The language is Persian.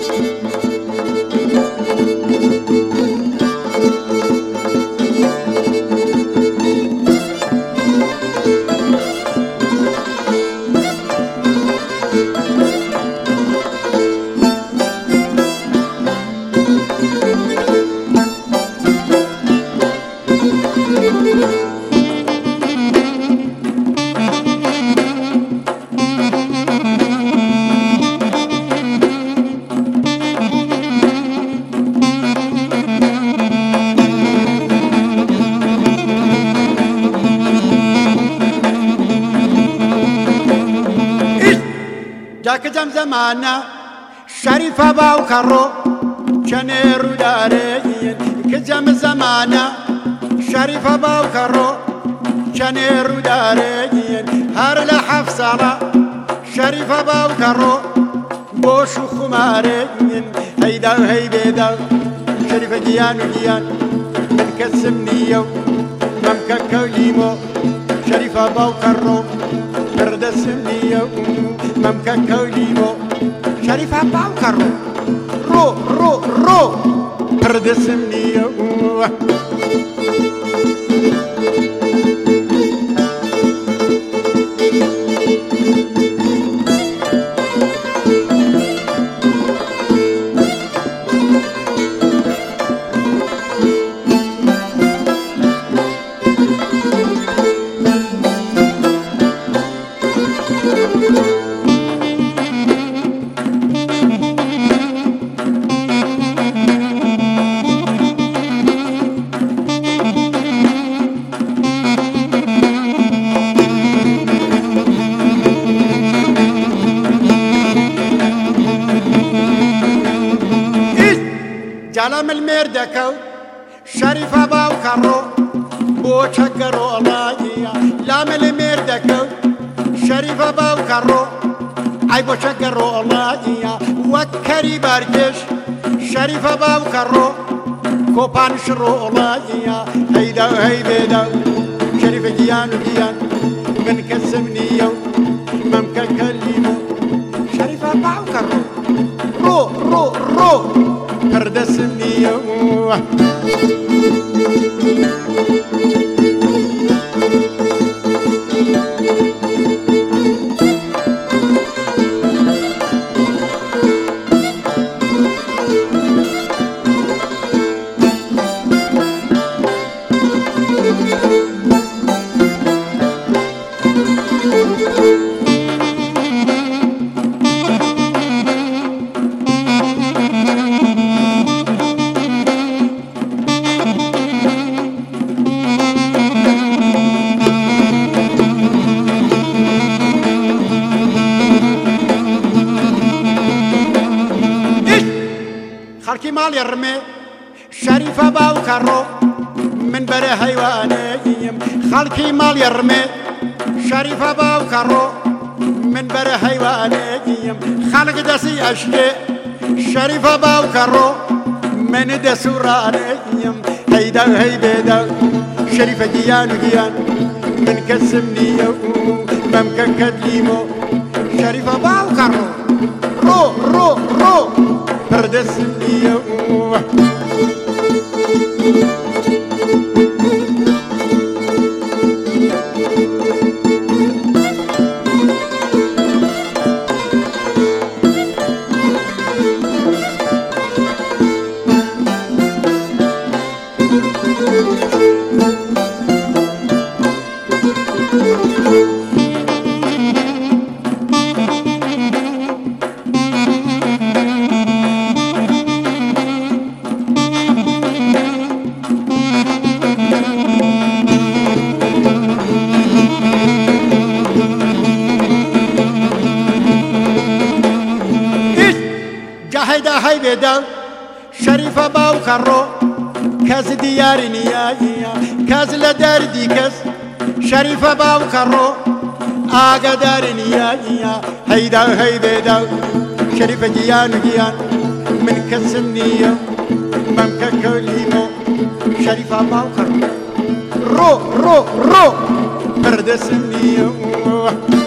جاك زمزمانا شريفة باو كرو شنيرو دارين كجم زمانا شريفة باو كرو شنيرو دارين هر لحفصلا شريفة باو كرو بوشو خمارين هيدا هيبدا شريفة جيانو جيان من كسمنيو ممكن كوليمو شريفة باو كرو بردسمنيو ممكن كوليمو شريفة باو كرو رو بردسمنيو جالم المردكو شريفة باو كرو بو شكرو الله لام المردكو شريفة باو كرو اي بو شكرو الله وكري باركش شريفة باو كرو كوبان شرو الله هيدا هيبدا شريفة جيانو جيان من كسمني يوم ممكن كلمو شريفة باو كرو رو بردسمنيو خالكي مال يرمي شريفة باو كرو من بري حيوانيم خالكي مال يرمي شريفة باو كرو من بري حيوانيم خالك دسي أشلي شريفة باو كرو من دسورانيم هيدا هيبدا شريفة جيانو جيان من كسمنيو ممكن كدليمو شريفة باو كرو رو بردسمنيو هيدا هيبدا شريفة باو كرو كاز دياري نيايا كاز لدار دي كاز شريفة باو كرو آقا داري نيايا هيدا هيبدا شريفة جيانو جيان من كسمنيو ممكن كوليمو شريفة باو كرو رو بردسمنيو